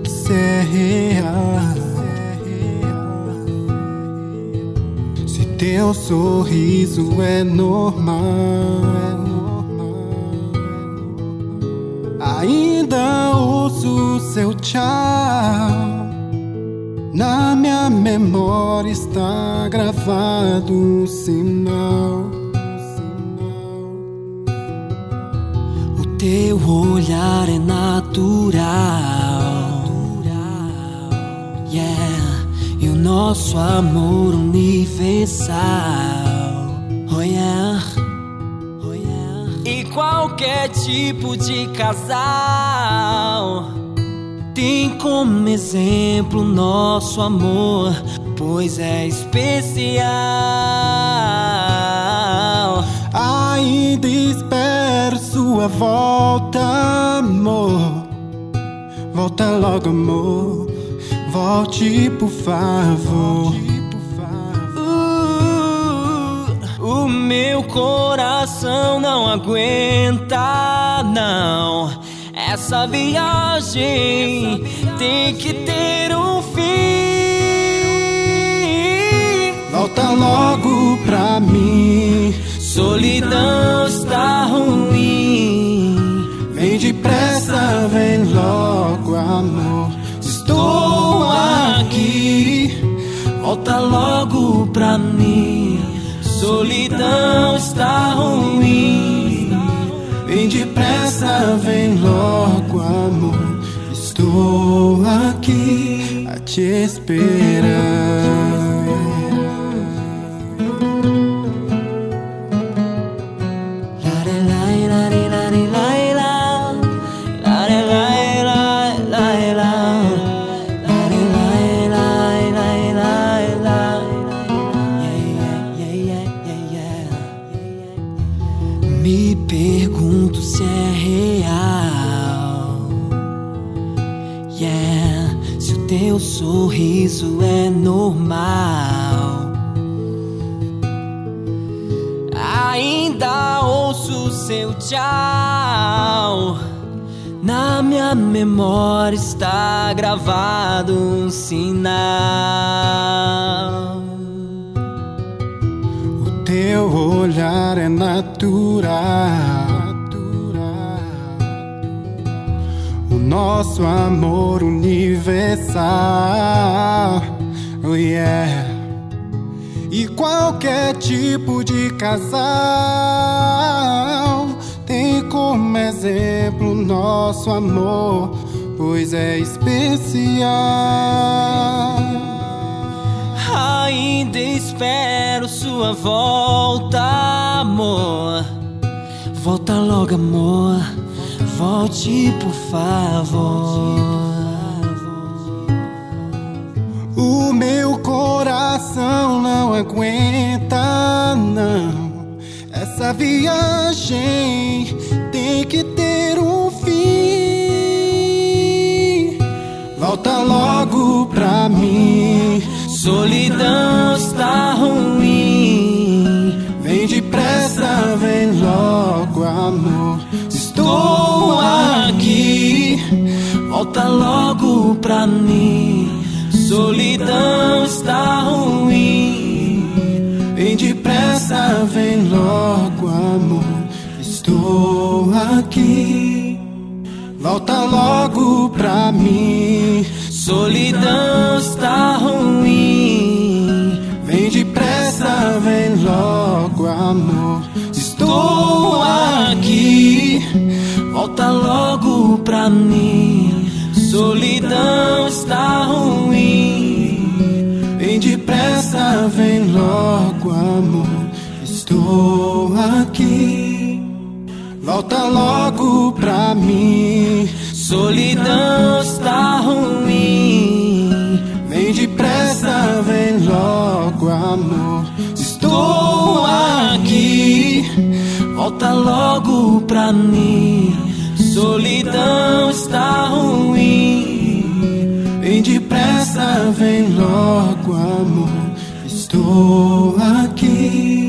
se é real, se teu sorriso é normal, ainda ouço seu tchau. Na minha memória está gravado um sinal. O teu olhar é natural, yeah. E o nosso amor universal, oh yeah, oh yeah. E qualquer tipo de casal tem como exemplo nosso amor, pois é especial. Ainda espero sua volta, amor. Volta logo, amor. Volte, por favor. O meu coração não aguenta, não. Essa viagem tem que ter um fim. Volta logo pra mim. Solidão está ruim. Vem depressa, vem logo, amor. Estou aqui. Volta logo pra mim. Solidão está ruim. Vem depressa, vem logo, amor. Estou aqui a te esperar. Me pergunto se é real, yeah. Se o teu sorriso é normal, ainda ouço seu tchau. Na minha memória está gravado um sinal. Teu olhar é natural, o nosso amor universal, oh yeah. E qualquer tipo de casal tem como exemplo nosso amor, pois é especial. Ainda espero sua volta, amor. Volta logo, amor. Volte, por favor. O meu coração não aguenta, não. Essa viagem tem que ter um fim. Volta logo pra mim. Solidão está ruim. Vem depressa, vem logo, amor. Estou aqui. Volta logo pra mim. Solidão está ruim. Vem depressa, vem logo, amor. Estou aqui. Volta logo pra mim. Solidão está ruim. Vem depressa, vem logo, amor. Estou aqui. Volta logo pra mim. Solidão está ruim. Vem depressa, vem logo, amor. Estou aqui. Volta logo pra mim. Solidão está ruim. Vem depressa, vem logo, amor. Estou aqui. Volta logo pra mim. Solidão está ruim. Vem depressa, vem logo, amor. Estou aqui.